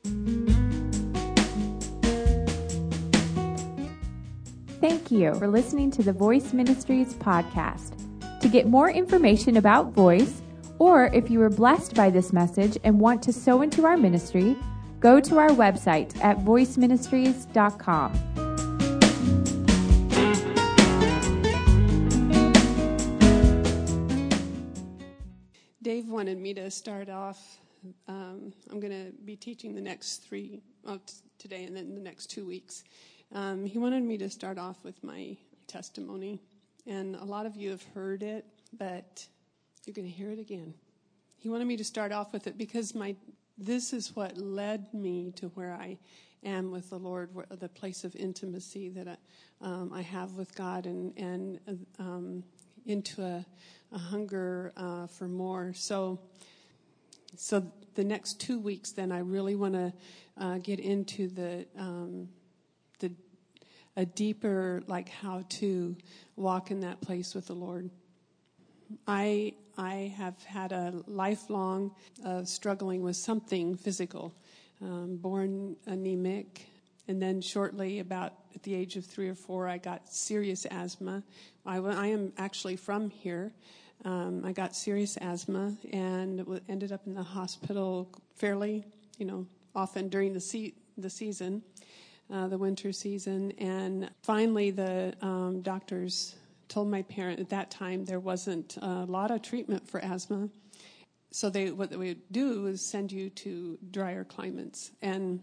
Thank you for listening to the Voice Ministries podcast. To get more information about Voice, or if you were blessed by this message and want to sow into our ministry, go to our website at voiceministries.com. Dave wanted me to start off. I'm going to be teaching the next today and then the next 2 weeks. He wanted me to start off with my testimony, and a lot of you have heard it, but you're going to hear it again. He wanted me to start off with it because this is what led me to where I am with the Lord, the place of intimacy that I have with God, and into a hunger for more. So the next 2 weeks, then I really want to get into a deeper, like, how to walk in that place with the Lord. I have had a lifelong struggling with something physical, born anemic, and then shortly, about at the age of 3 or 4, I got serious asthma. I am actually from here. I got serious asthma and ended up in the hospital fairly, often during the season. The winter season, and finally the doctors told my parent at that time there wasn't a lot of treatment for asthma, so what they would do is send you to drier climates. And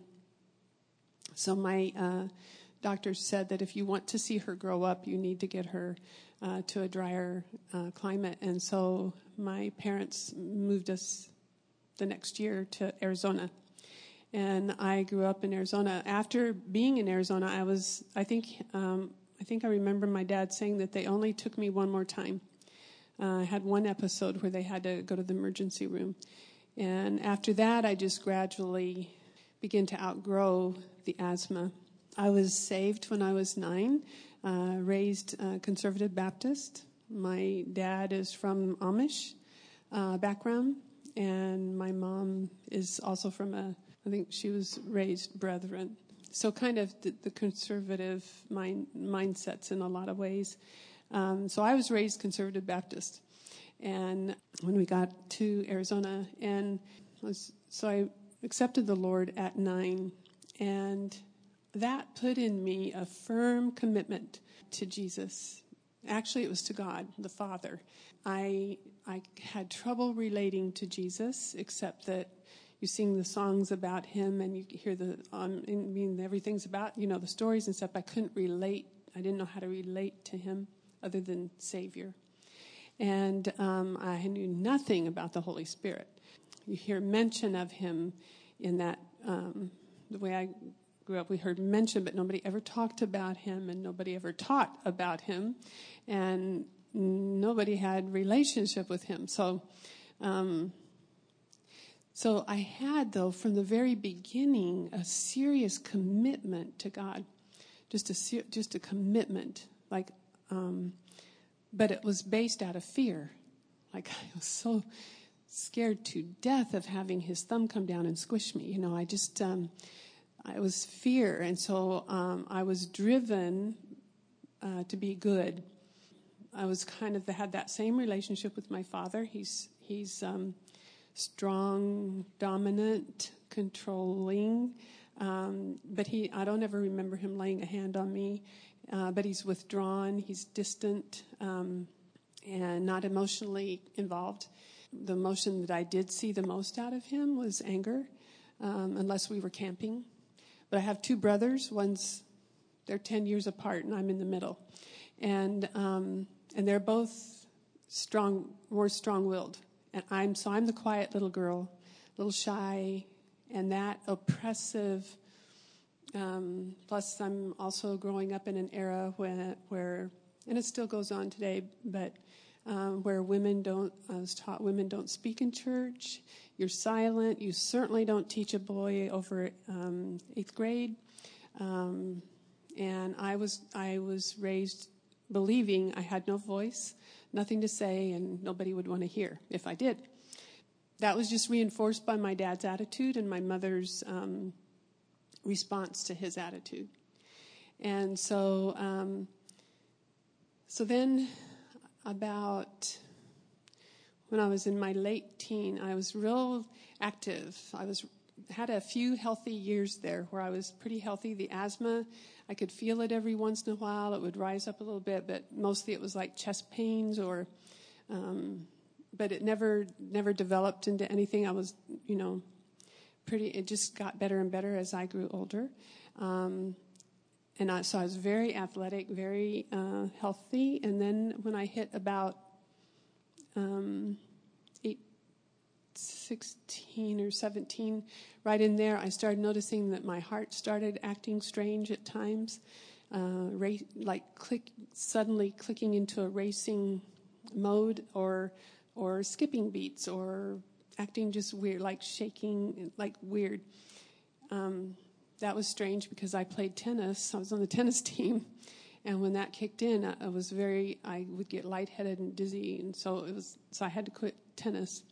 so my doctors said that if you want to see her grow up, you need to get her to a drier climate. And so my parents moved us the next year to Arizona. And I grew up in Arizona. After being in Arizona, I think I remember my dad saying that they only took me one more time. I had one episode where they had to go to the emergency room. And after that, I just gradually began to outgrow the asthma. I was saved when I was 9, raised conservative Baptist. My dad is from Amish background, and my mom is also from I think she was raised Brethren. So kind of the conservative mindsets in a lot of ways. So I was raised conservative Baptist. And when we got to Arizona, so I accepted the Lord at 9. And that put in me a firm commitment to Jesus. Actually, it was to God, the Father. I had trouble relating to Jesus, except that you sing the songs about him and you hear everything's about, the stories and stuff. I couldn't relate. I didn't know how to relate to him other than Savior. And I knew nothing about the Holy Spirit. You hear mention of him in that, the way I grew up, we heard mention, but nobody ever talked about him and nobody ever taught about him. And nobody had relationship with him. So I had, though, from the very beginning, a serious commitment to God, just a commitment, but it was based out of fear. Like, I was so scared to death of having his thumb come down and squish me. It was fear, and so I was driven to be good. I was had that same relationship with my father. He's strong, dominant, controlling, but I don't ever remember him laying a hand on me, but he's withdrawn, he's distant, and not emotionally involved. The emotion that I did see the most out of him was anger, unless we were camping. But I have 2 brothers, they're 10 years apart, and I'm in the middle, and they're both more strong-willed. And I'm the quiet little girl, a little shy, and that oppressive. Plus, I'm also growing up in an era where, and it still goes on today, but where I was taught women don't speak in church. You're silent. You certainly don't teach a boy over 8th grade. And I was raised believing I had no voice, nothing to say, and nobody would want to hear if I did. that was just reinforced by my dad's attitude and my mother's response to his attitude. And so then about when I was in my late teen, I was real active. Had a few healthy years there where I was pretty healthy. The asthma, I could feel it every once in a while. It would rise up a little bit, but mostly it was like chest pains or, but it never developed into anything. I was, it just got better and better as I grew older. So I was very athletic, very healthy. And then when I hit about 16 or 17, right in there, I started noticing that my heart started acting strange at times, suddenly clicking into a racing mode or skipping beats or acting just weird, like shaking, like weird. That was strange because I played tennis. I was on the tennis team. And when that kicked in, I would get lightheaded and dizzy. And so I had to quit tennis.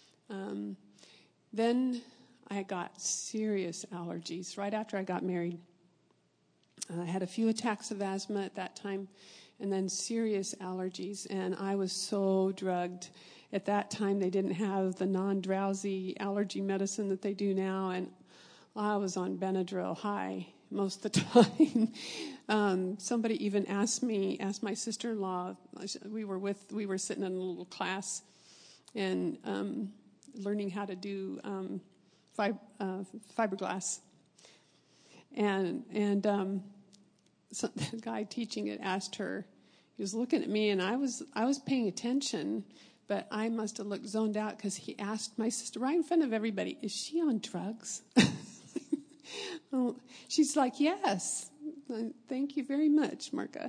Then I got serious allergies right after I got married. I had a few attacks of asthma at that time and then serious allergies. And I was so drugged. At that time, they didn't have the non-drowsy allergy medicine that they do now. And I was on Benadryl high most of the time. Somebody even asked my sister-in-law, we were sitting in a little class and learning how to do fiberglass. And so the guy teaching it asked her, he was looking at me, and I was paying attention, but I must have looked zoned out because he asked my sister right in front of everybody, "Is she on drugs?" She's like, "Yes, thank you very much, Marka."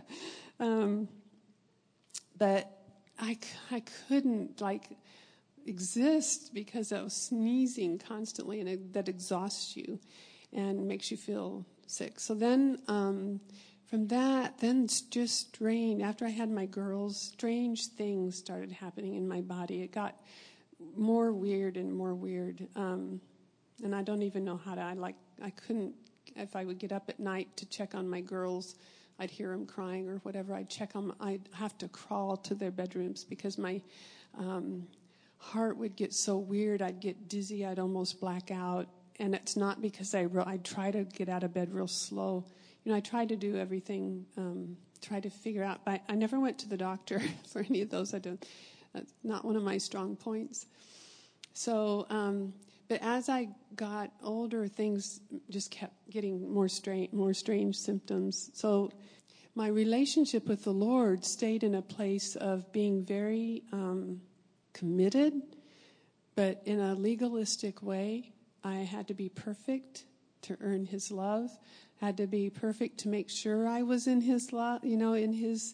But I couldn't exist because I was sneezing constantly, and that exhausts you and makes you feel sick. So then from that, then it's just strange. After I had my girls, strange things started happening in my body. It got more weird and more weird. And I don't even know how to, I couldn't, if I would get up at night to check on my girls, I'd hear them crying or whatever. I'd have to crawl to their bedrooms because my heart would get so weird. I'd get dizzy. I'd almost black out. And it's not because I'd try to get out of bed real slow. I tried to do everything, try to figure out, but I never went to the doctor for any of those. That's not one of my strong points. So, but as I got older, things just kept getting more strange symptoms. So my relationship with the Lord stayed in a place of being very committed, but in a legalistic way. I had to be perfect to earn His love. Had to be perfect to make sure I was in His love, in His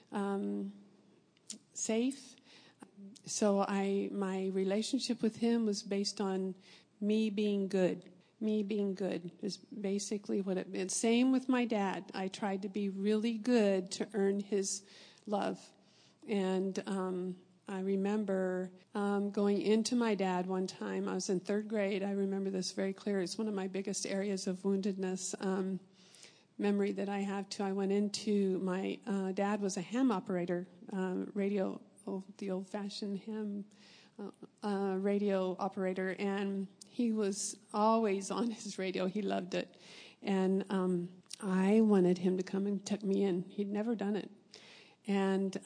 safe. So my relationship with Him was based on me being good. Me being good is basically what it meant. Same with my dad. I tried to be really good to earn His love. And I remember going into my dad one time. I was in third grade. I remember this very clear. It's one of my biggest areas of woundedness memory that I have too. I went into my dad was a ham operator, radio, the old-fashioned ham radio operator, and he was always on his radio. He loved it, and I wanted him to come and tuck me in. He'd never done it, and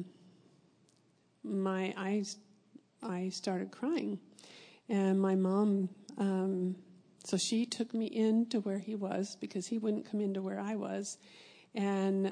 I started crying, and my mom, so she took me into where he was because he wouldn't come into where I was, and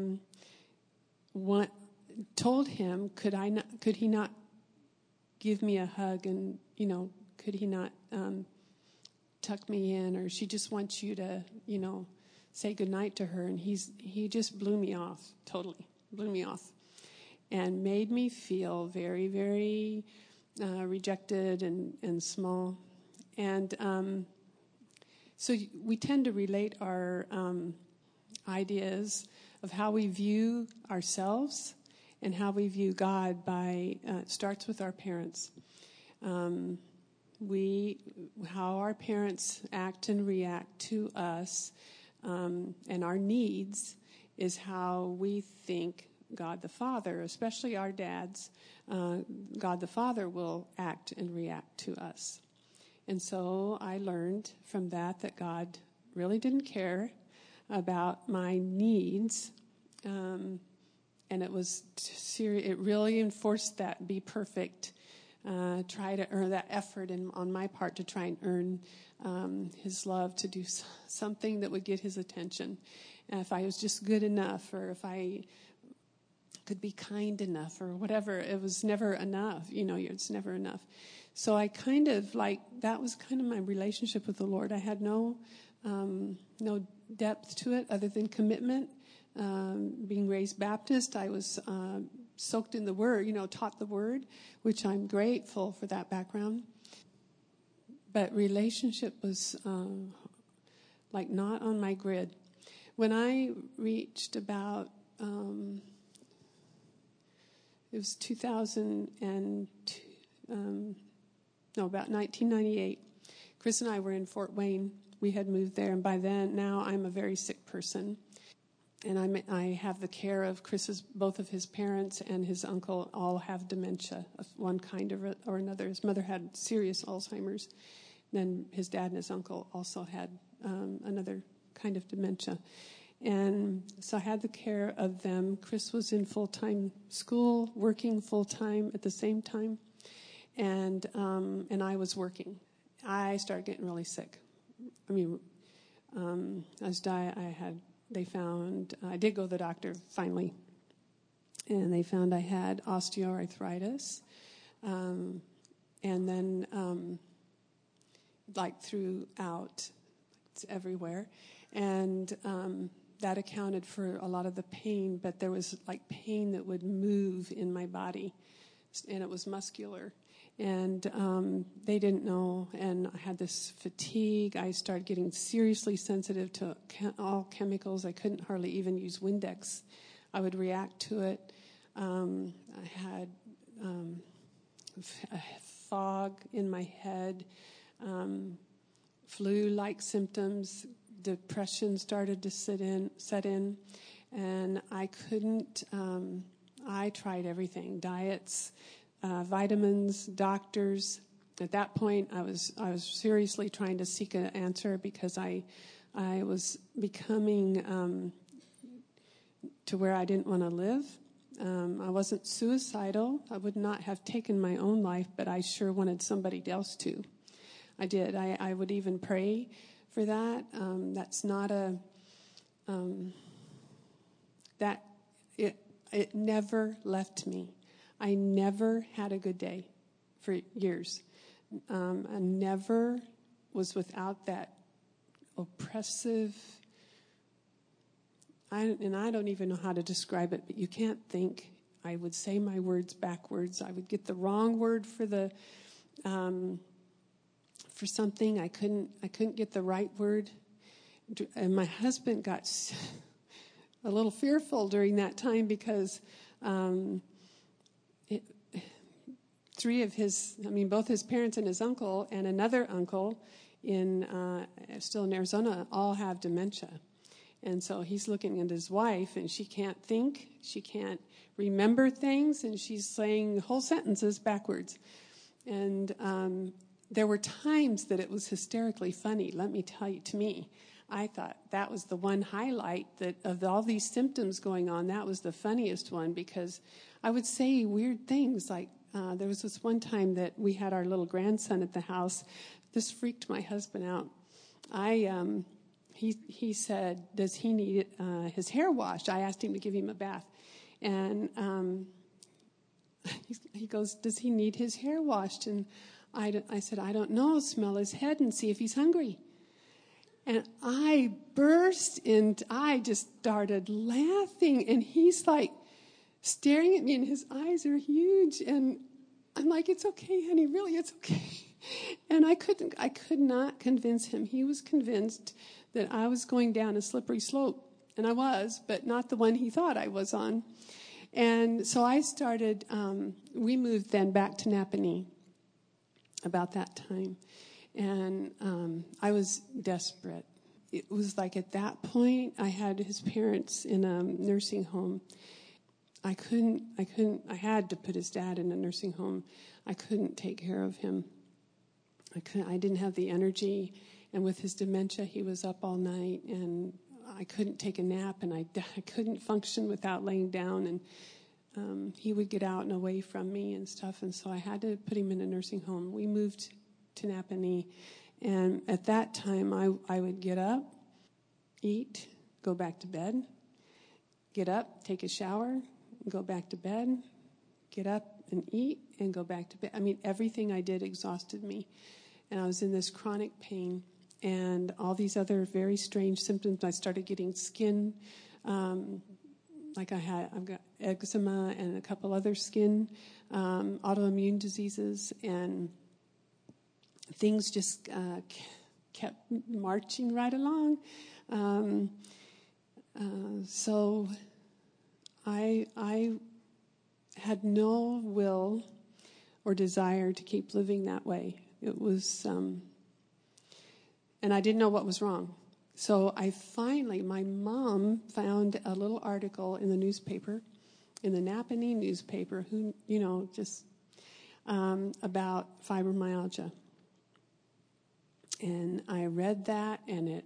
told him, could he not give me a hug, and could he not tuck me in, or she just wants you to say goodnight to her, and he just blew me off, totally blew me off. And made me feel very, very rejected and small. And so we tend to relate our ideas of how we view ourselves and how we view God it starts with our parents. How our parents act and react to us and our needs is how we think God the Father, especially our dads, God the Father will act and react to us. And so I learned from that God really didn't care about my needs. And it really enforced that be perfect. Try to earn that effort on my part to try and earn his love, to do something that would get his attention. And if I was just good enough, or if I could be kind enough, or whatever, it was never enough. It's never enough. So I kind of that was kind of my relationship with the Lord. I had no depth to it other than commitment. Being raised Baptist, I was soaked in the Word, taught the Word, which I'm grateful for that background. But relationship was not on my grid. When I reached about, it was about 1998, Chris and I were in Fort Wayne. We had moved there, and by then, now I'm a very sick person. And I have the care of both of his parents, and his uncle all have dementia of one kind or another. His mother had serious Alzheimer's. Then his dad and his uncle also had another kind of dementia. And so I had the care of them. Chris was in full-time school, working full-time at the same time. And I was working. I started getting really sick. I did go to the doctor finally, and they found I had osteoarthritis, and then throughout, it's everywhere, and that accounted for a lot of the pain. But there was pain that would move in my body, and it was muscular. And they didn't know, and I had this fatigue. I started getting seriously sensitive to all chemicals. I couldn't hardly even use Windex. I would react to it. I had a fog in my head, flu-like symptoms. Depression started to set in, and I couldn't. I tried everything: diets, vitamins, doctors. At that point, I was seriously trying to seek an answer, because I was becoming to where I didn't want to live. I wasn't suicidal. I would not have taken my own life, but I sure wanted somebody else to. I did. I would even pray for that. That's not a that it never left me. I never had a good day for years. I never was without that oppressive, I don't even know how to describe it, but you can't think. I would say my words backwards. I would get the wrong word for something. I couldn't get the right word. And my husband got a little fearful during that time, because both his parents and his uncle and another uncle still in Arizona all have dementia. And so he's looking at his wife, and she can't think, she can't remember things, and she's saying whole sentences backwards. And there were times that it was hysterically funny. Let me tell you, to me, I thought that was the one highlight, that of all these symptoms going on, that was the funniest one, because I would say weird things like, there was this one time that we had our little grandson at the house. This freaked my husband out. He said, does he need his hair washed? I asked him to give him a bath. And he goes, does he need his hair washed? And I said, I don't know. Smell his head and see if he's hungry. And I just started laughing. And he's staring at me, and his eyes are huge. And I'm like, it's okay, honey, really, it's okay. And I could not convince him. He was convinced that I was going down a slippery slope. And I was, but not the one he thought I was on. And so I started, we moved then back to Napanee. about that time. And I was desperate. It was like at that point, I had his parents in a nursing home. I had to put his dad in a nursing home. I couldn't take care of him. I didn't have the energy. And with his dementia, he was up all night, and I couldn't take a nap, and I couldn't function without laying down. And he would get out and away from me and stuff. And so I had to put him in a nursing home. We moved to Napanee. And at that time, I would get up, eat, go back to bed, get up, take a shower, go back to bed, get up and eat, and go back to bed. I mean, everything I did exhausted me. And I was in this chronic pain and all these other very strange symptoms. I started getting skin, I've got eczema and a couple other skin autoimmune diseases, and things just kept marching right along. So I had no will or desire to keep living that way. It was, and I didn't know what was wrong. So my mom found a little article in the newspaper, in the Napanee newspaper, about fibromyalgia. And I read that, and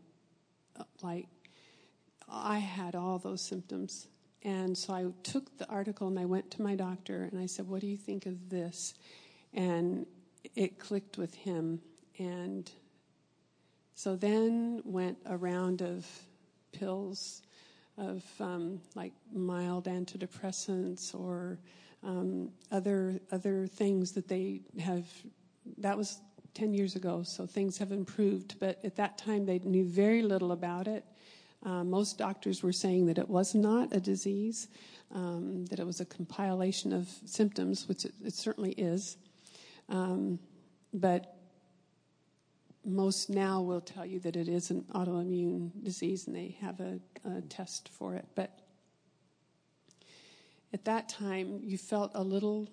I had all those symptoms. And so I took the article and I went to my doctor and I said, "What do you think of this?" And it clicked with him. And so then went a round of pills, of like mild antidepressants or other things that they have. That was 10 years ago, so things have improved. But at that time, they knew very little about it. Most doctors were saying that it was not a disease, that it was a compilation of symptoms, which it certainly is. But most now will tell you that it is an autoimmune disease, and they have a test for it. But at that time, you felt a little...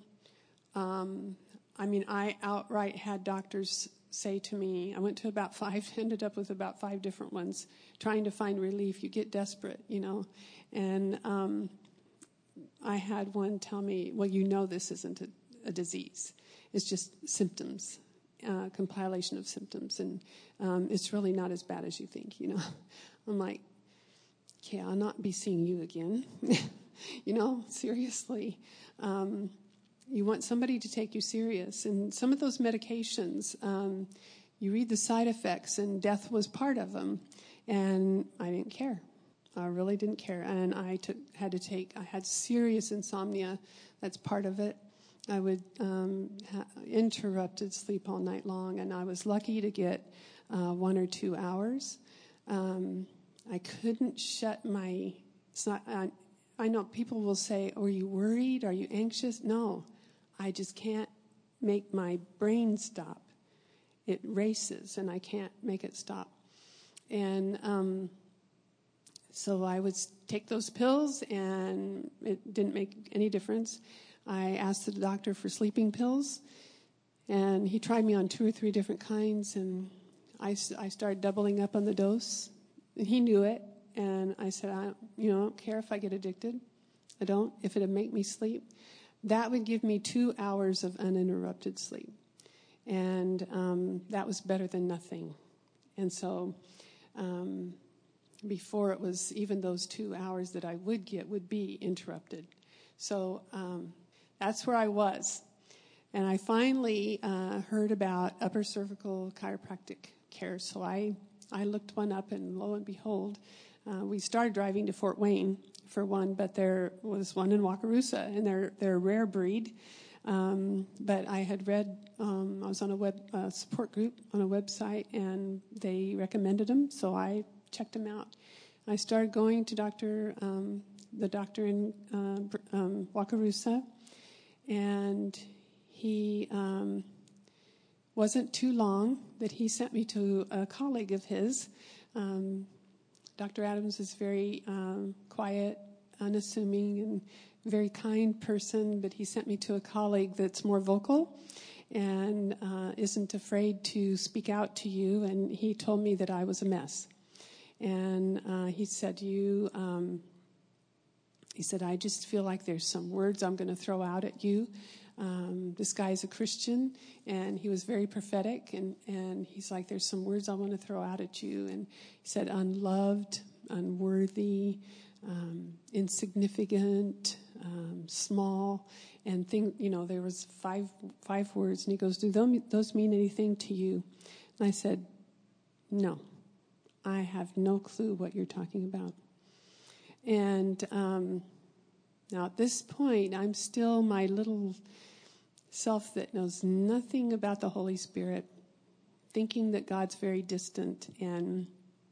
I outright had doctors say to me, I went to ended up with about 5 different ones, trying to find relief. You get desperate, And I had one tell me, "Well, this isn't a disease. It's just symptoms, compilation of symptoms, and it's really not as bad as you think, I'm like, "Okay, I'll not be seeing you again." Seriously. You want somebody to take you serious. And some of those medications, you read the side effects, and death was part of them. And I didn't care. I really didn't care. And I had serious insomnia. That's part of it. I would interrupted sleep all night long, and I was lucky to get 1 or 2 hours. I couldn't shut I know people will say, "Are you worried? Are you anxious?" No, I just can't make my brain stop. It races, and I can't make it stop. And so I would take those pills, and it didn't make any difference. I asked the doctor for sleeping pills, and he tried me on 2 or 3 different kinds, and I started doubling up on the dose. And he knew it. And I said, I don't care if I get addicted. I don't. If it'd make me sleep. That would give me 2 hours of uninterrupted sleep. And that was better than nothing. And so before it was even those 2 hours that I would get would be interrupted. So that's where I was. And I finally heard about upper cervical chiropractic care. So I looked one up, and lo and behold, we started driving to Fort Wayne for one, but there was one in Wakarusa, and they're a rare breed. But I had read, I was on a support group on a website, and they recommended them, so I checked them out. I started going to the doctor in Wakarusa, and he wasn't too long that he sent me to a colleague of his. Dr. Adams is very quiet, unassuming, and very kind person, but he sent me to a colleague that's more vocal. and isn't afraid to speak out to you. And he told me that I was a mess. And he said, I just feel like there's some words I'm going to throw out at you. This guy's a Christian, and he was very prophetic. And he's like, there's some words I want to throw out at you. And he said, unloved, unworthy, insignificant, small, and there was five words. And he goes, do those mean anything to you? And I said, no, I have no clue what you're talking about. And now at this point, I'm still my little self that knows nothing about the Holy Spirit, thinking that God's very distant, and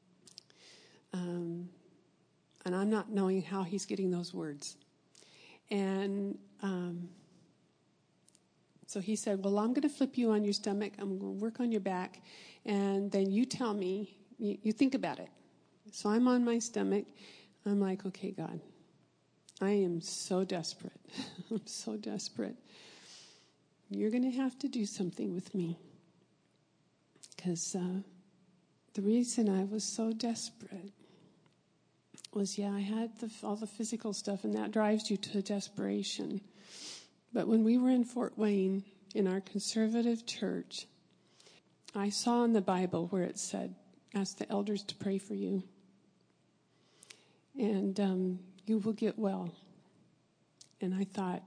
I'm not knowing how he's getting those words. And so he said, well, I'm going to flip you on your stomach. I'm going to work on your back. And then you tell me, you think about it. So I'm on my stomach. I'm like, okay, God, I am so desperate. I'm so desperate. You're going to have to do something with me. Because the reason I was so desperate was, I had all the physical stuff, and that drives you to desperation. But when we were in Fort Wayne, in our conservative church, I saw in the Bible where it said, ask the elders to pray for you, and you will get well. And I thought,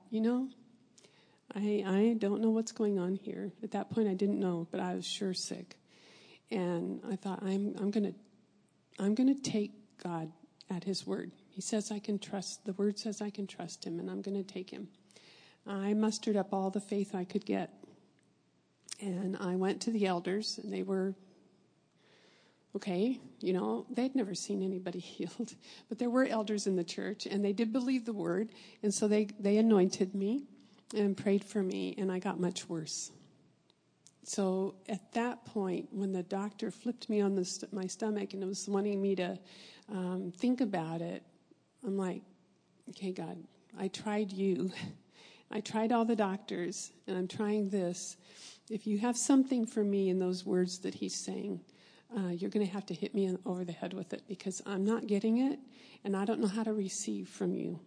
I don't know what's going on here. At that point, I didn't know, but I was sure sick. And I thought, I'm gonna take God at his word. He says I can trust, the word says I can trust him, and I'm going to take him. I mustered up all the faith I could get. And I went to the elders, and they were, okay, they'd never seen anybody healed. But there were elders in the church, and they did believe the word. And so they anointed me and prayed for me, and I got much worse. So at that point, when the doctor flipped me on my stomach and was wanting me to think about it, I'm like, okay, God, I tried you. I tried all the doctors, and I'm trying this. If you have something for me in those words that he's saying, you're going to have to hit me over the head with it, because I'm not getting it, and I don't know how to receive from you.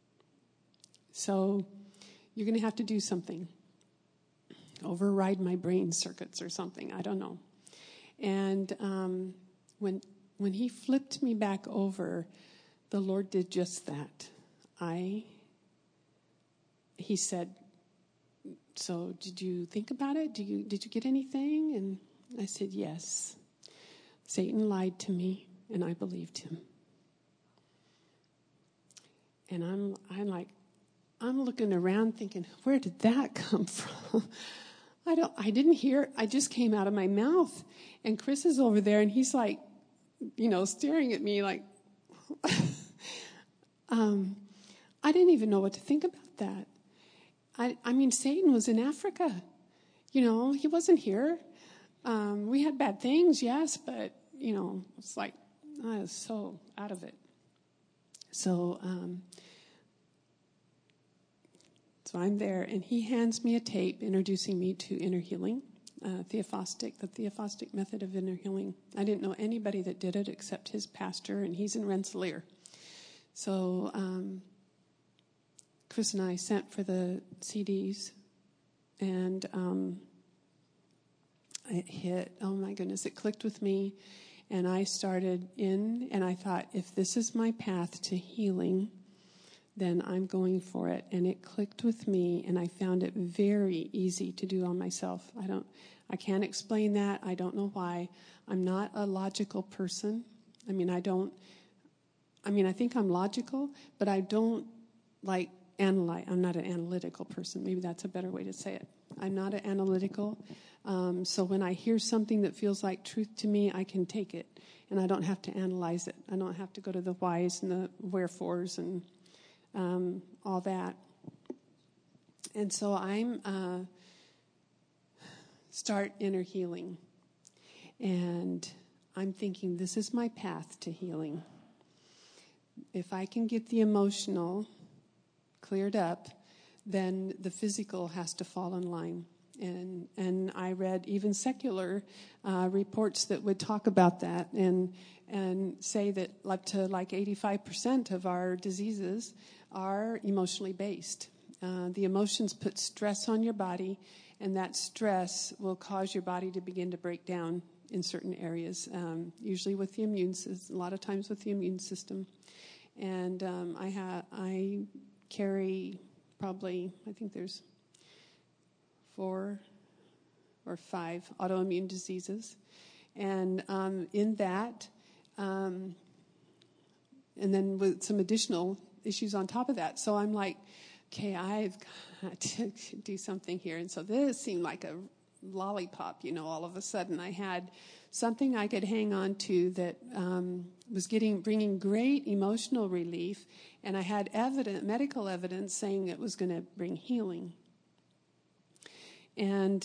So you're going to have to do something. Override my brain circuits or something. I don't know. And when he flipped me back over, the Lord did just that. He said, so did you think about it? Did you get anything? And I said, yes. Satan lied to me, and I believed him. And I'm looking around thinking, where did that come from? I didn't hear. I just came out of my mouth. And Chris is over there, and he's like, staring at me like, I didn't even know what to think about that. I mean, Satan was in Africa. He wasn't here. We had bad things, yes, but, it's like, I was so out of it. So I'm there, and he hands me a tape introducing me to inner healing, the Theophostic method of inner healing. I didn't know anybody that did it except his pastor, and he's in Rensselaer. So Chris and I sent for the CDs, and it hit, oh my goodness, it clicked with me, and I started in, and I thought, if this is my path to healing, then I'm going for it. And it clicked with me, and I found it very easy to do on myself. I can't explain that. I don't know why. I'm not a logical person. I think I'm logical, but I don't analyze. I'm not an analytical person. Maybe that's a better way to say it. I'm not an analytical. So when I hear something that feels like truth to me, I can take it, and I don't have to analyze it. I don't have to go to the whys and the wherefores and all that. And so I'm start inner healing. And I'm thinking, this is my path to healing. If I can get the emotional cleared up, then the physical has to fall in line. And I read even secular reports that would talk about that and say that up to like 85% of our diseases are emotionally based. The emotions put stress on your body, and that stress will cause your body to begin to break down in certain areas, usually with the immune system, a lot of times with the immune system. And I carry probably, I think there's 4 or 5 autoimmune diseases. And in that, and then with some additional issues on top of that. So I'm like, okay, I've got to do something here. And so this seemed like a lollipop, all of a sudden. I had something I could hang on to that was bringing great emotional relief, and I had medical evidence saying it was going to bring healing. And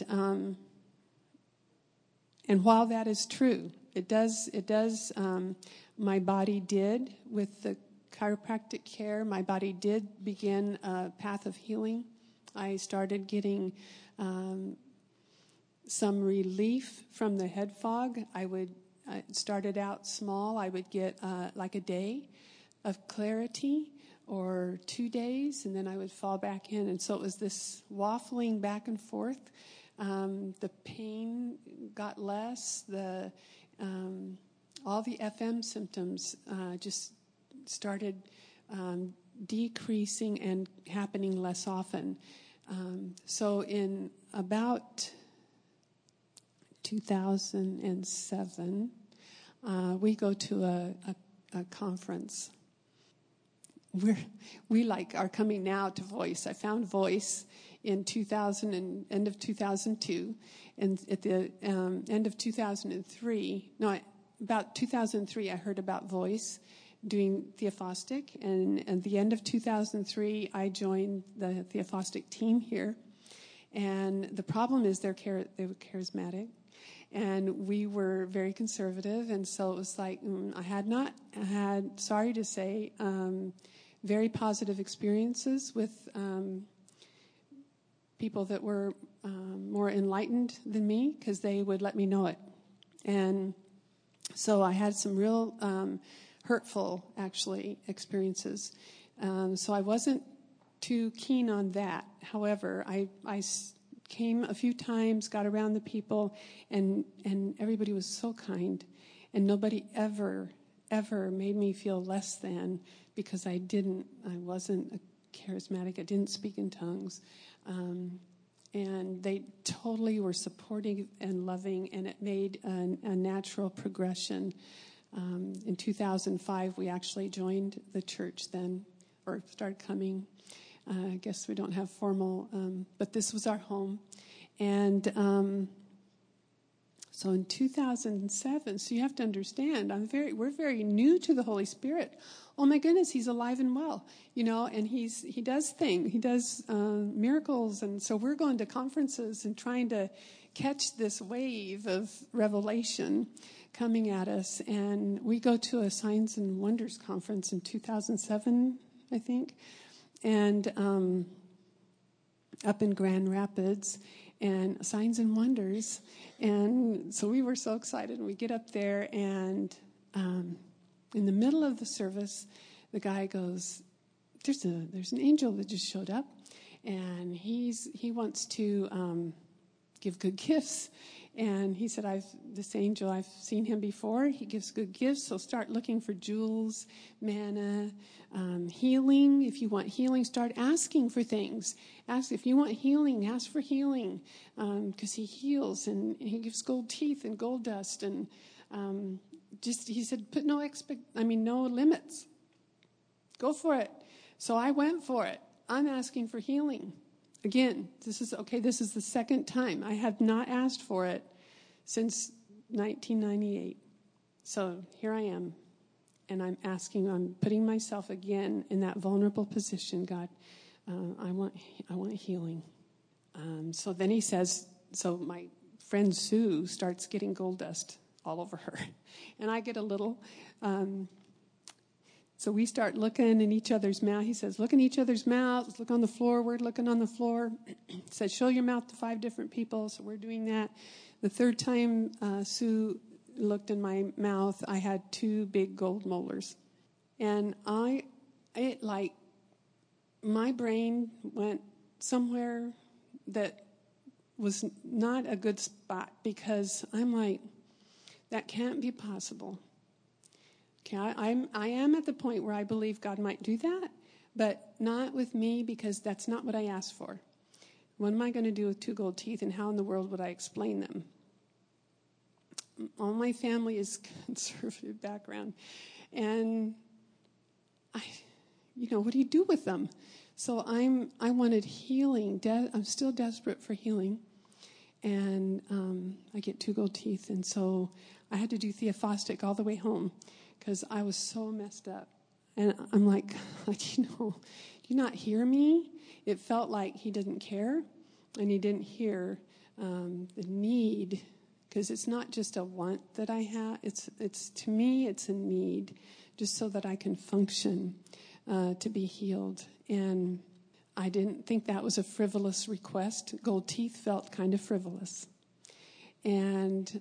while that is true, it does. My body did, with the chiropractic care, my body did begin a path of healing. I started getting some relief from the head fog. I started out small. I would get like a day of clarity or 2 days, and then I would fall back in. And so it was this waffling back and forth. The pain got less. All the FM symptoms just started decreasing and happening less often. So in about 2007, we go to a conference. We are coming now to Voice. I found Voice in end of 2002, and at the end of 2003, about 2003, I heard about Voice doing Theophostic, and at the end of 2003, I joined the Theophostic team here. And the problem is they were charismatic, and we were very conservative, and so it was like I had, sorry to say, very positive experiences with people that were more enlightened than me, because they would let me know it. And so I had some real hurtful, actually, experiences. So I wasn't too keen on that. However, I came a few times, got around the people, and everybody was so kind. And nobody ever made me feel less than because I wasn't charismatic. I didn't speak in tongues. And they totally were supportive and loving, and it made a natural progression. In 2005, we actually joined the church then, or started coming. I guess we don't have formal, but this was our home. And so in 2007, so you have to understand, we're very new to the Holy Spirit. Oh my goodness, he's alive and well, and he does things, he does miracles, and so we're going to conferences and trying to catch this wave of revelation coming at us. And we go to a Signs and Wonders conference in 2007, I think, and up in Grand Rapids, and Signs and Wonders. And so we were so excited, and we get up there, and in the middle of the service, the guy goes, there's an angel that just showed up, and he wants to give good gifts. And he said, this angel, I've seen him before. He gives good gifts, so start looking for jewels, manna, healing. If you want healing, start asking for things. If you want healing, ask for healing, because he heals, and he gives gold teeth and gold dust. And he said, put no limits. Go for it. So I went for it. I'm asking for healing. Again, this is the second time. I have not asked for it since 1998. So here I am, and I'm putting myself again in that vulnerable position. God, I want healing. So then he says, so my friend Sue starts getting gold dust all over her, and I get a little So we start looking in each other's mouth. He says, look in each other's mouths, look on the floor. We're looking on the floor. He says, show your mouth to 5 different people. So we're doing that. The third time Sue looked in my mouth, I had 2 big gold molars. And my brain went somewhere that was not a good spot, because I'm like, that can't be possible. Okay, I am at the point where I believe God might do that, but not with me, because that's not what I asked for. What am I going to do with 2 gold teeth, and how in the world would I explain them? All my family is conservative background, and what do you do with them? So I wanted healing. I'm still desperate for healing, and I get 2 gold teeth, and so I had to do Theophostic all the way home, because I was so messed up. And I'm like, do you not hear me? It felt like he didn't care, and he didn't hear the need, because it's not just a want that I have. It's to me, it's a need, just so that I can function, to be healed. And I didn't think that was a frivolous request. Gold teeth felt kind of frivolous. And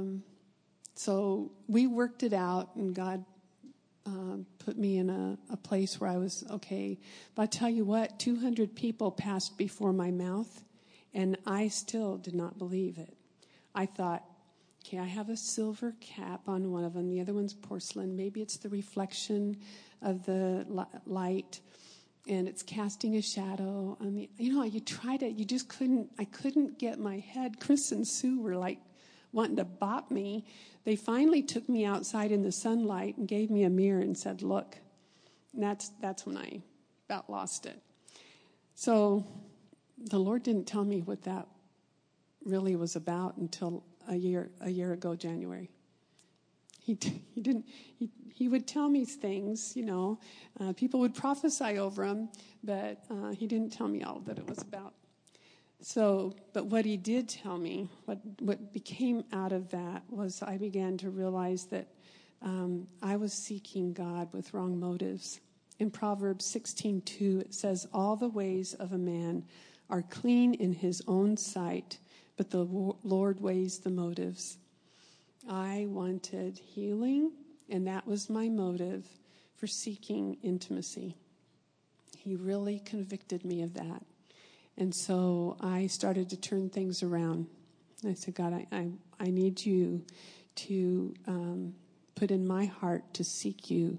so we worked it out, and God put me in a place where I was okay. But I tell you what, 200 people passed before my mouth, and I still did not believe it. I thought, okay, I have a silver cap on one of them. The other one's porcelain. Maybe it's the reflection of the light, and it's casting a shadow. I mean, you tried it. You just couldn't. I couldn't get my head. Chris and Sue were like wanting to bop me. They finally took me outside in the sunlight and gave me a mirror and said, look. And that's when I about lost it. So the Lord didn't tell me what that really was about until a year ago, January. He didn't. He would tell me things, people would prophesy over him, but he didn't tell me all that it was about. So, but what he did tell me, what became out of that, was I began to realize that I was seeking God with wrong motives. In Proverbs 16:2, it says, all the ways of a man are clean in his own sight, but the Lord weighs the motives. I wanted healing, and that was my motive for seeking intimacy. He really convicted me of that. And so I started to turn things around. I said, God, I need you to put in my heart to seek you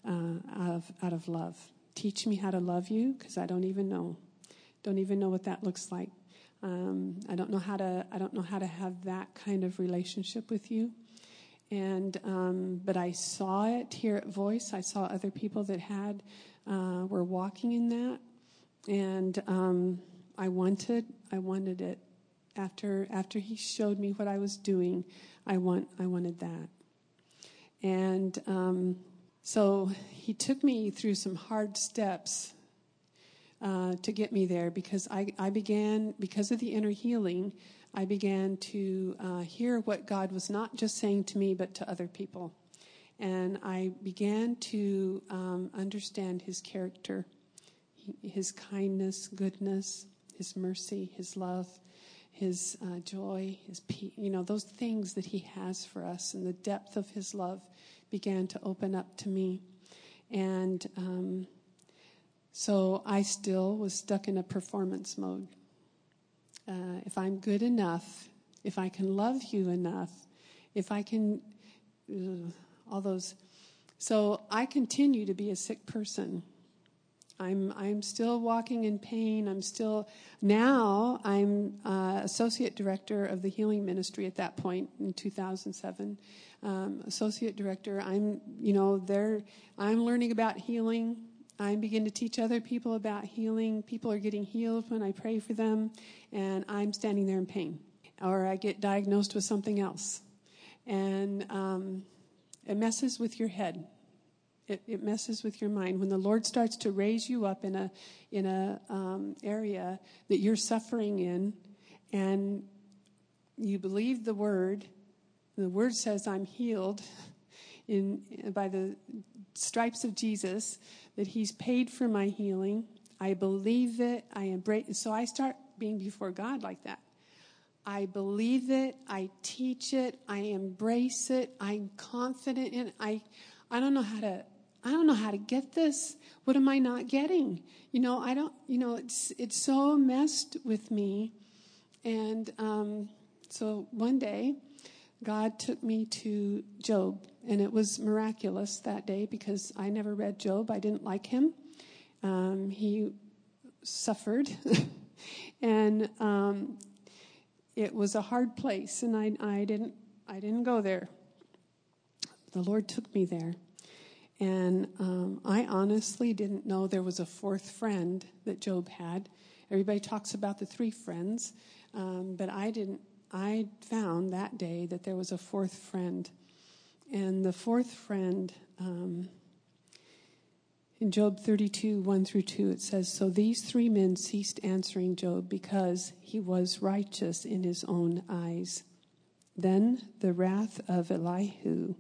out of love. Teach me how to love you, because I don't even know. Don't even know what that looks like. I don't know how to have that kind of relationship with you. And but I saw it here at Voice. I saw other people that were walking in that, and I wanted it. After he showed me what I was doing, I wanted that. And so he took me through some hard steps to get me there, because I began, because of the inner healing, I began to hear what God was not just saying to me, but to other people. And I began to understand his character, his kindness, goodness, his mercy, his love, his joy, his peace, those things that he has for us, and the depth of his love began to open up to me. And so I still was stuck in a performance mode. If I'm good enough, if I can love you enough, if I can, all those. So I continue to be a sick person. I'm still walking in pain. I'm associate director of the healing ministry at that point in 2007. Associate director. I'm learning about healing. I begin to teach other people about healing. People are getting healed when I pray for them, and I'm standing there in pain. Or I get diagnosed with something else. And it messes with your head. It messes with your mind. When the Lord starts to raise you up in a area that you're suffering in, and you believe the word says I'm healed by the stripes of Jesus, that he's paid for my healing. I believe it. I embrace it. So I start being before God like that. I believe it. I teach it. I embrace it. I'm confident in it. I don't know how to get this. What am I not getting? It's so messed with me. And so one day, God took me to Job. And it was miraculous that day because I never read Job. I didn't like him. He suffered. And it was a hard place. And I didn't go there. The Lord took me there. And I honestly didn't know there was a fourth friend that Job had. Everybody talks about the 3 friends, but I didn't. I found that day that there was a fourth friend. And the fourth friend, in Job 32, 1-2, it says, "So these 3 men ceased answering Job because he was righteous in his own eyes. Then the wrath of Elihu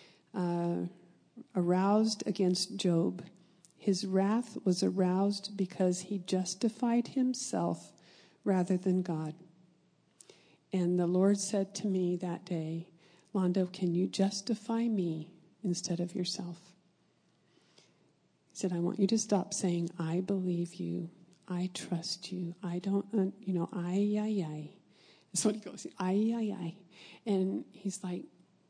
aroused against Job. His wrath was aroused because he justified himself rather than God. And the Lord said to me that day, 'Londo, can you justify me instead of yourself?' He said, 'I want you to stop saying, I believe you, I trust you, I don't, I. That's what he goes, I. And he's like,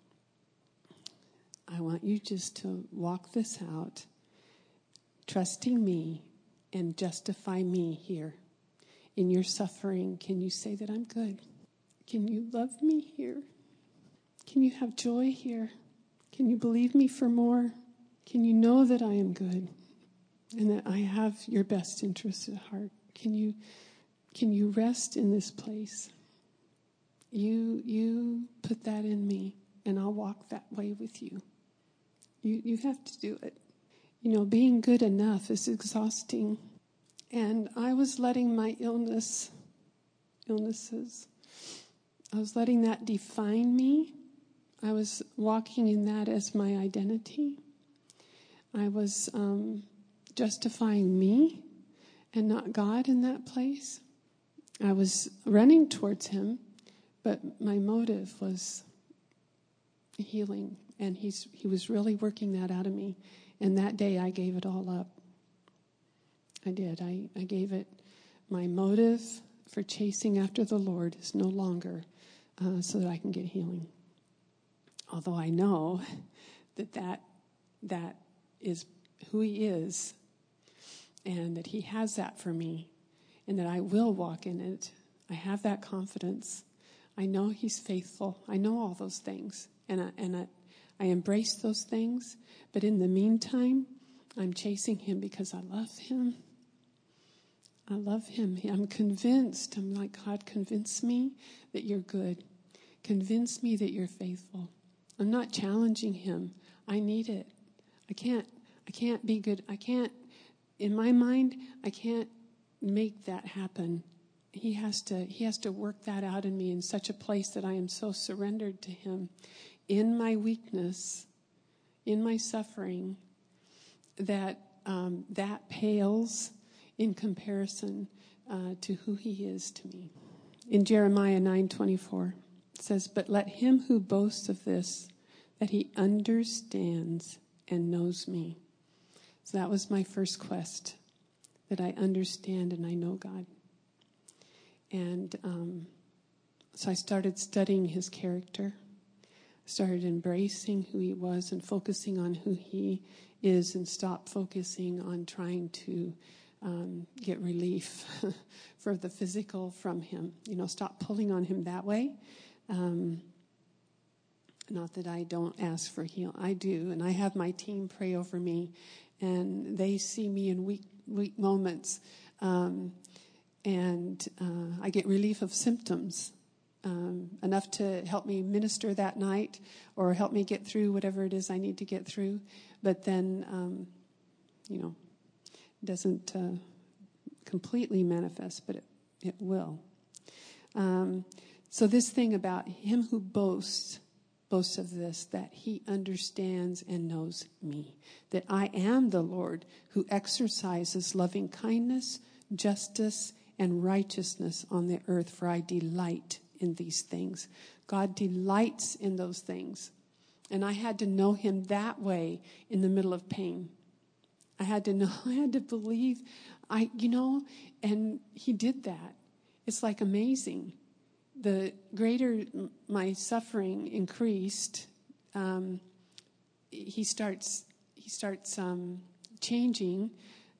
I want you just to walk this out, trusting me and justify me here. In your suffering, can you say that I'm good? Can you love me here? Can you have joy here? Can you believe me for more? Can you know that I am good and that I have your best interests at heart? Can you rest in this place? You put that in me, and I'll walk that way with you. You have to do it. Being good enough is exhausting. And I was letting my illnesses, I was letting that define me. I was walking in that as my identity. I was justifying me and not God in that place. I was running towards him, but my motive was healing. And he was really working that out of me. And that day I gave it all up. I did. I gave it. My motive for chasing after the Lord is no longer so that I can get healing. Although I know that is who he is, and that he has that for me, and that I will walk in it. I have that confidence. I know he's faithful. I know all those things, and I embrace those things. But in the meantime, I'm chasing him because I love him. I love him. I'm convinced. I'm like, God, convince me that you're good. Convince me that you're faithful. I'm not challenging him. I need it. I can't be good. In my mind, I can't make that happen. He has to work that out in me in such a place that I am so surrendered to him in my weakness, in my suffering, that that pales in comparison to who he is to me. In Jeremiah 9:24, it says, "But let him who boasts of this, that he understands and knows me." So that was my first quest, that I understand and I know God. And so I started studying his character, started embracing who he was and focusing on who he is, and stopped focusing on trying to get relief for the physical from him. Stop pulling on him that way. Not that I don't ask for healing. I do, and I have my team pray over me, and they see me in weak moments, and I get relief of symptoms, enough to help me minister that night or help me get through whatever it is I need to get through. But then, it doesn't completely manifest, but it will. So this thing about him who boasts, boasts of this, that he understands and knows me, that I am the Lord who exercises loving kindness, justice, and righteousness on the earth, for I delight in these things. God delights in those things. And I had to know him that way in the middle of pain. I had to believe, and he did that. It's like amazing. The greater my suffering increased, he starts changing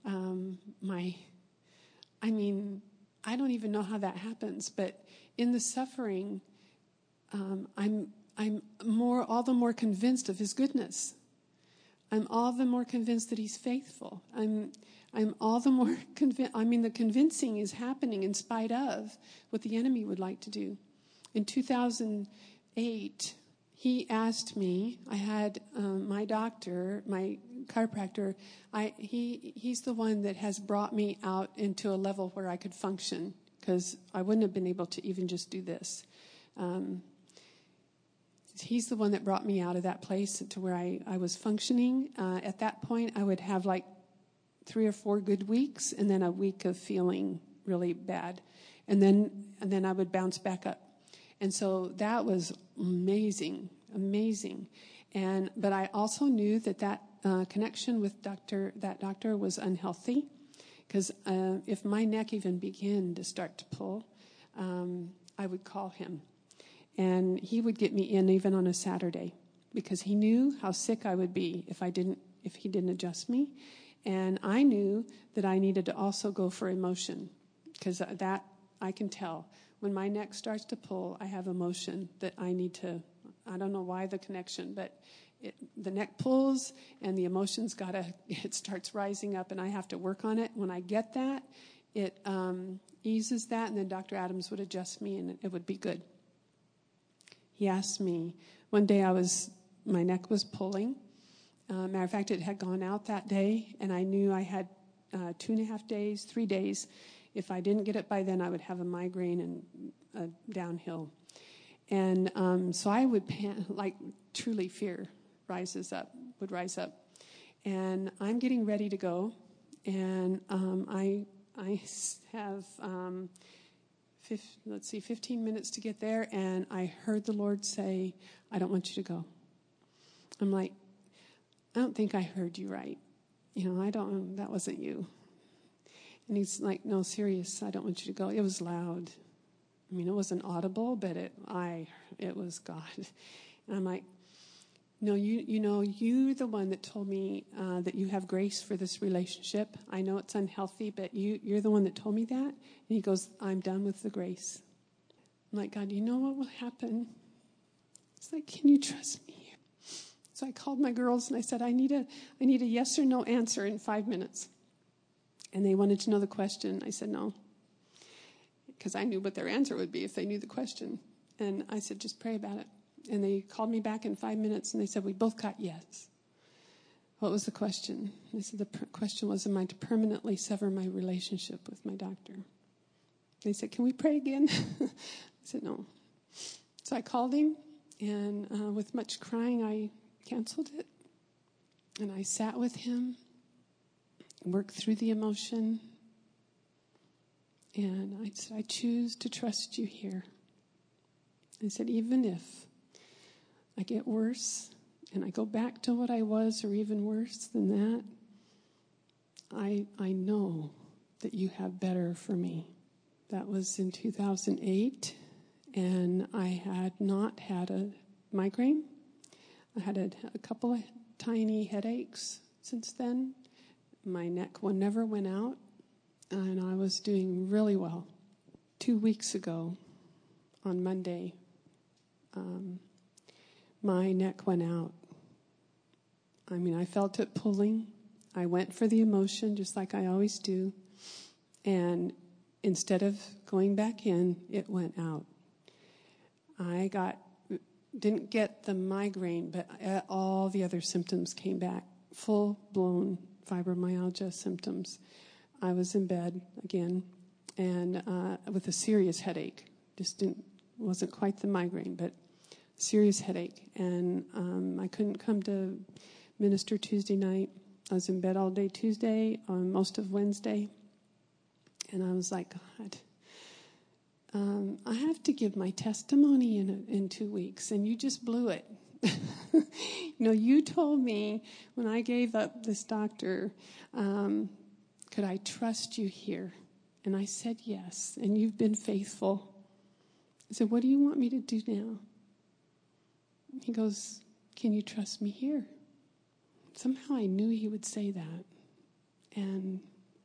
I don't even know how that happens, but in the suffering, I'm all the more convinced of his goodness. I'm all the more convinced that he's faithful. I'm all the more convinced. The convincing is happening in spite of what the enemy would like to do. In 2008, he asked me, I had my doctor, my chiropractor, he's the one that has brought me out into a level where I could function, because I wouldn't have been able to even just do this. He's the one that brought me out of that place to where I was functioning. At that point, I would have like 3 or 4 good weeks, and then a week of feeling really bad. And then I would bounce back up. And so that was amazing. But I also knew that connection with that doctor was unhealthy, because if my neck even began to start to pull, I would call him. And he would get me in even on a Saturday, because he knew how sick I would be if he didn't adjust me. And I knew that I needed to also go for emotion, because that I can tell. When my neck starts to pull, I have emotion that I need to, I don't know why the connection, but the neck pulls and the emotions it starts rising up, and I have to work on it. When I get that, it eases that, and then Dr. Adams would adjust me, and it would be good. He asked me, one day my neck was pulling. Matter of fact, it had gone out that day, and I knew I had 2.5 days, 3 days. If I didn't get it by then, I would have a migraine and downhill. And so I would truly fear would rise up. And I'm getting ready to go, and I have 15 minutes to get there, and I heard the Lord say, I don't want you to go. I'm like, I don't think I heard you right. That wasn't you. And he's like, no, serious, I don't want you to go. It was loud. It wasn't audible, but it was God. And I'm like, no, you're the one that told me that you have grace for this relationship. I know it's unhealthy, but you're the one that told me that. And he goes, I'm done with the grace. I'm like, God, you know what will happen? It's like, can you trust me? So I called my girls and I said, I need a yes or no answer in 5 minutes. And they wanted to know the question. I said no, because I knew what their answer would be if they knew the question. And I said, just pray about it. And they called me back in 5 minutes, and they said, we both got yes. What was the question? I said, the question was, am I to permanently sever my relationship with my doctor? They said, can we pray again? I said, no. So I called him, and with much crying, I canceled it. And I sat with him, worked through the emotion, and I said, I choose to trust you here. I said, even if I get worse and I go back to what I was, or even worse than that, I know that you have better for me. That was in 2008, and I had not had a migraine. I had a couple of tiny headaches since then. My neck never went out, and I was doing really well. 2 weeks ago, on Monday, my neck went out. I felt it pulling. I went for the emotion, just like I always do. And instead of going back in, it went out. I didn't get the migraine, but all the other symptoms came back. Full-blown fibromyalgia symptoms. I was in bed again, and with a serious headache. Wasn't quite the migraine, but serious headache. And I couldn't come to minister Tuesday night. I was in bed all day Tuesday, on most of Wednesday. And I was like, God, I have to give my testimony in 2 weeks, and you just blew it. You told me when I gave up this doctor, could I trust you here? And I said yes, and you've been faithful. I said, what do you want me to do now? He goes, can you trust me here? Somehow I knew he would say that. And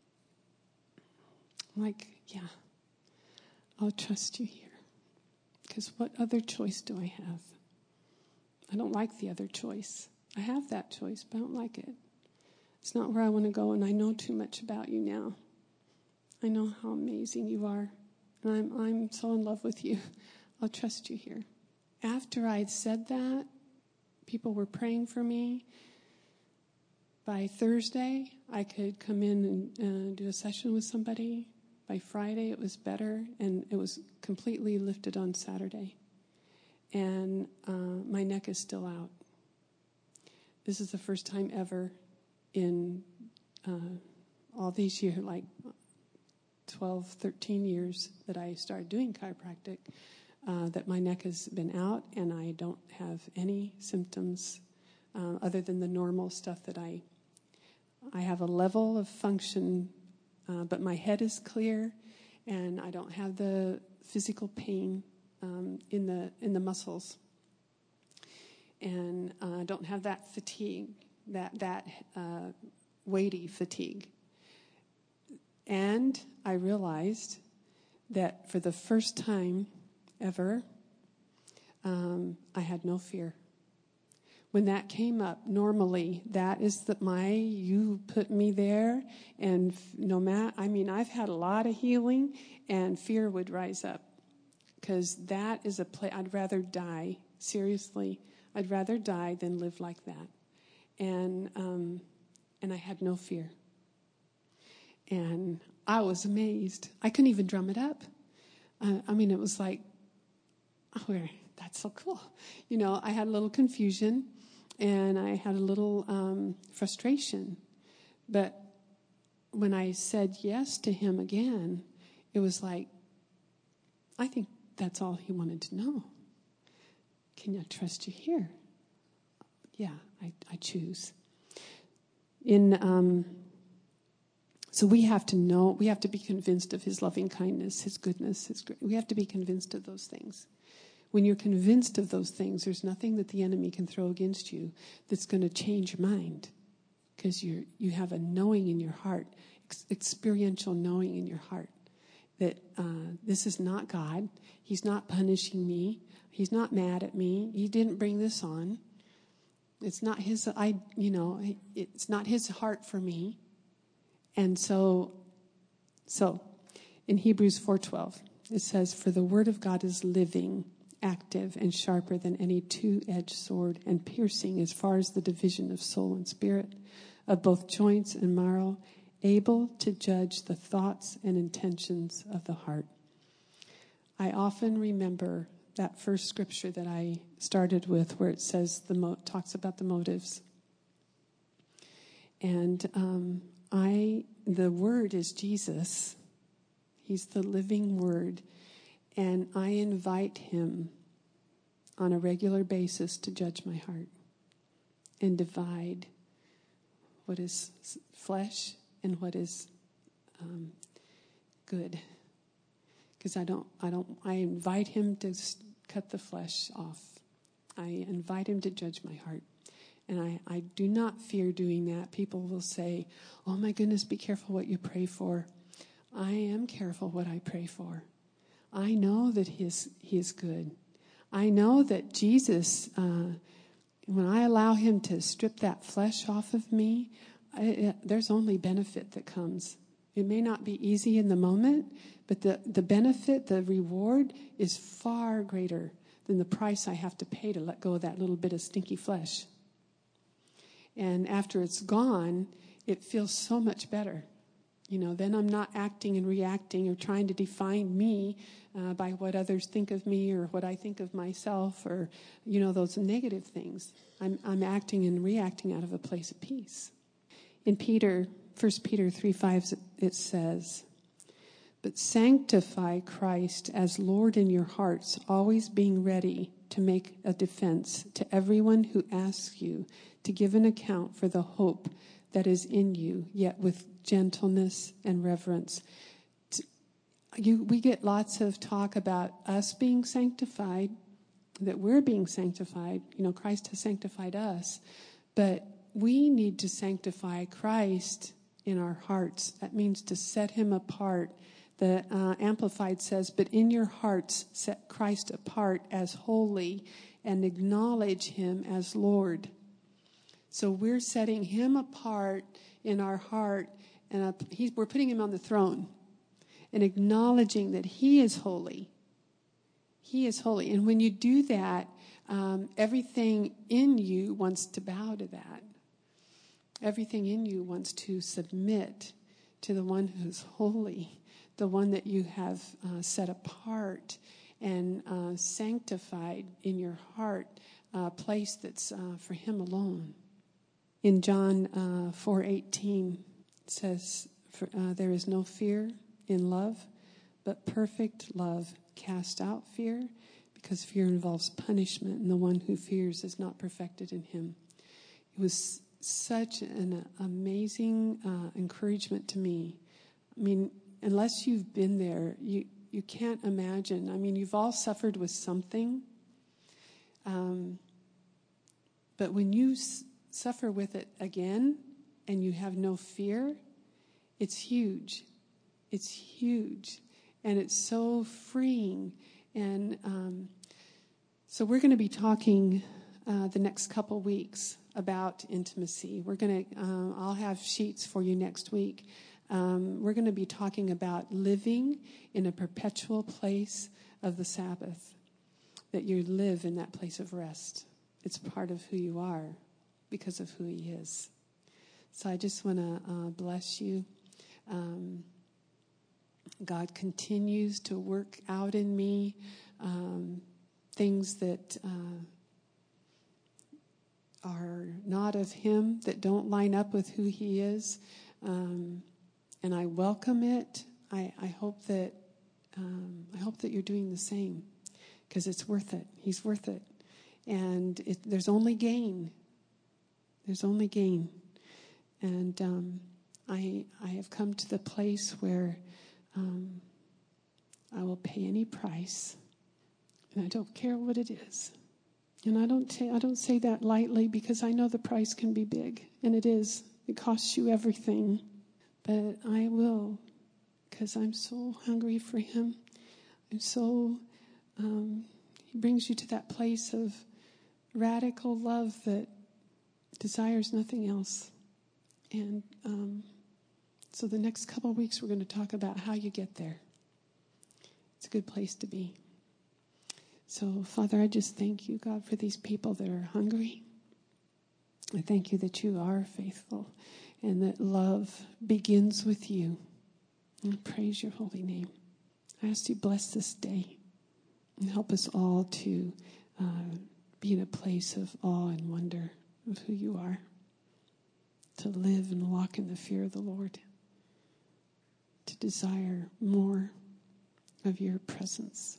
I'm like, yeah, I'll trust you here. Because what other choice do I have? I don't like the other choice. I have that choice, but I don't like it. It's not where I want to go, and I know too much about you now. I know how amazing you are, and I'm so in love with you. I'll trust you here. After I said that, people were praying for me. By Thursday, I could come in and do a session with somebody. By Friday, it was better, and it was completely lifted on Saturday. And my neck is still out. This is the first time ever in all these years, like 12, 13 years that I started doing chiropractic, that my neck has been out, and I don't have any symptoms other than the normal stuff that I have a level of function, but my head is clear, and I don't have the physical pain in the muscles, and I don't have that fatigue, that weighty fatigue. And I realized that for the first time ever, I had no fear. When that came up, normally that is you put me there, and I've had a lot of healing, and fear would rise up, because that is a place I'd rather die. Seriously, I'd rather die than live like that, and I had no fear, and I was amazed. I couldn't even drum it up. It was like, oh, that's so cool. I had a little confusion, and I had a little frustration. But when I said yes to him again, it was like, I think that's all he wanted to know. Can I trust you here? Yeah, I choose. So we have to know, we have to be convinced of his loving kindness, his goodness, we have to be convinced of those things. When you're convinced of those things, there's nothing that the enemy can throw against you that's going to change your mind, because you have a knowing in your heart, experiential knowing in your heart that this is not God. He's not punishing me. He's not mad at me. He didn't bring this on. It's not his. It's not his heart for me. And so in Hebrews 4:12, it says, "For the word of God is living, active, and sharper than any two-edged sword, and piercing as far as the division of soul and spirit, of both joints and marrow, able to judge the thoughts and intentions of the heart." I often remember that first scripture that I started with, where it says talks about the motives. And the word is Jesus. He's the living word. And I invite him on a regular basis to judge my heart and divide what is flesh and what is good. Because I invite him to cut the flesh off. I invite him to judge my heart. And I do not fear doing that. People will say, oh my goodness, be careful what you pray for. I am careful what I pray for. I know that he is good. I know that Jesus, when I allow him to strip that flesh off of me, there's only benefit that comes. It may not be easy in the moment, but the benefit, the reward is far greater than the price I have to pay to let go of that little bit of stinky flesh. And after it's gone, it feels so much better. Then I'm not acting and reacting or trying to define me by what others think of me or what I think of myself or, those negative things. I'm acting and reacting out of a place of peace. In 1 Peter 3:5, it says, "But sanctify Christ as Lord in your hearts, always being ready to make a defense to everyone who asks you to give an account for the hope that is in you, yet with gentleness and reverence." We get lots of talk about us being sanctified, that we're being sanctified. Christ has sanctified us. But we need to sanctify Christ in our hearts. That means to set him apart. The Amplified says, "But in your hearts set Christ apart as holy and acknowledge him as Lord." So we're setting him apart in our heart, and we're putting him on the throne and acknowledging that he is holy. He is holy. And when you do that, everything in you wants to bow to that. Everything in you wants to submit to the one who's holy, the one that you have set apart and sanctified in your heart, a place that's for him alone. In John 4:18, it says, "There is no fear in love, but perfect love casts out fear, because fear involves punishment, and the one who fears is not perfected in him." It was such an amazing encouragement to me. Unless you've been there, you can't imagine. You've all suffered with something. But when you suffer with it again and you have no fear, it's huge. It's huge. And it's so freeing. And so we're going to be talking the next couple weeks about intimacy. I'll have sheets for you next week. We're going to be talking about living in a perpetual place of the Sabbath, that you live in that place of rest. It's part of who you are because of who he is. So I just want to bless you. God continues to work out in me things that are not of him, that don't line up with who he is. And I welcome it. I hope that you're doing the same, because it's worth it. He's worth it. And there's only gain. There's only gain. And I have come to the place where I will pay any price, and I don't care what it is. And I don't say that lightly, because I know the price can be big, and it is. It costs you everything. But I will, because I'm so hungry for him. I'm so, he brings you to that place of radical love that desires nothing else. And so the next couple of weeks, we're going to talk about how you get there. It's a good place to be. So, Father, I just thank you, God, for these people that are hungry. I thank you that you are faithful and that love begins with you. And I praise your holy name. I ask you bless this day and help us all to be in a place of awe and wonder of who you are, to live and walk in the fear of the Lord, to desire more of your presence,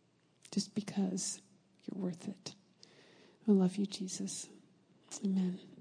just because you're worth it. I love you, Jesus. Amen.